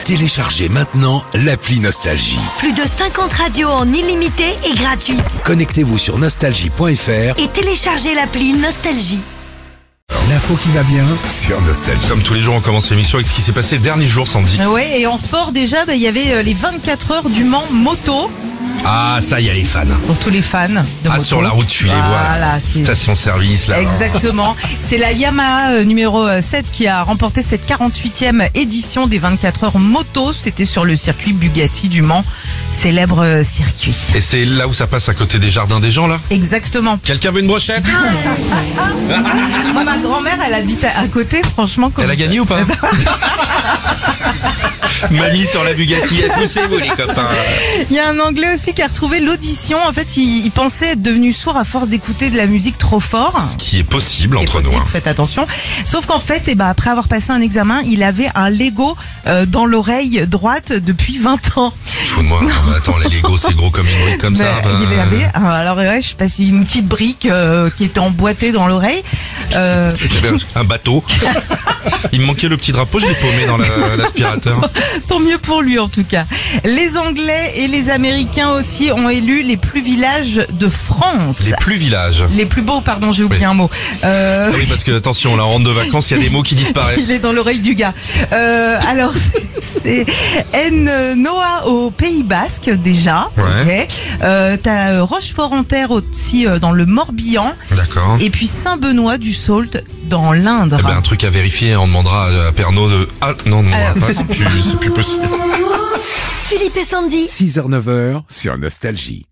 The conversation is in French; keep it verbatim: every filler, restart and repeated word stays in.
Téléchargez maintenant l'appli Nostalgie. Plus de cinquante radios en illimité et gratuite. Connectez-vous sur nostalgie point f r Et téléchargez l'appli Nostalgie. L'info qui va bien sur Nostalgie. Comme tous les jours, on commence l'émission avec ce qui s'est passé le dernier jour, Sandy. Ouais, et en sport déjà, bah, il y avait euh, les vingt-quatre heures du Mans moto Ah, ça, il y a les fans. pour tous les fans de Ah, moto. sur la route, tu les vois. Voilà, c'est- Station-service, là. Exactement. C'est la Yamaha euh, numéro sept qui a remporté cette quarante-huitième édition des vingt-quatre heures moto. C'était sur le circuit Bugatti du Mans, célèbre euh, circuit. Et c'est là où ça passe à côté des jardins des gens, là. Exactement. Quelqu'un veut une brochette? Moi, ma grand-mère, elle habite à, à côté, franchement. Comme... Elle a gagné ou pas? Mamie sur la Bugatti, poussez-vous les copains. Il y a un Anglais aussi qui a retrouvé l'audition. En fait, il, il pensait être devenu sourd à force d'écouter de la musique trop fort. Ce qui est possible C'est entre possible, nous. hein. faites attention. Sauf qu'en fait, eh ben, après avoir passé un examen, il avait un Lego euh, dans l'oreille droite depuis vingt ans. Fous de moi. Non, mais attends, les Lego, c'est gros comme une brique comme ça. Mais bah. il avait, euh, alors ouais, je sais pas si une petite brique euh, qui était emboîtée dans l'oreille. Euh, J'avais un bateau. Il me manquait le petit drapeau, je l'ai paumé dans la- l'aspirateur. Tant mieux pour lui en tout cas. Les Anglais et les Américains aussi ont élu les plus villages de France. Les plus villages. Les plus beaux, pardon, j'ai oublié Oui. un mot. Euh, Ah oui, parce que attention, là, on rentre de vacances, il y a des mots qui disparaissent. Il est dans l'oreille du gars. Euh, alors, c'est En Noa au Pays Basque déjà. Ouais. Ok. Euh, T'as euh, Rochefort-en-Terre aussi euh, dans le Morbihan. D'accord. Et puis Saint-Benoît du Sault dans l'Indre. Eh ben, un truc à vérifier, on demandera à à Pernod de... Ah, non, non, Alors- pas, c'est plus, c'est plus possible. Philippe et Sandy. six heures neuf heures sur Nostalgie.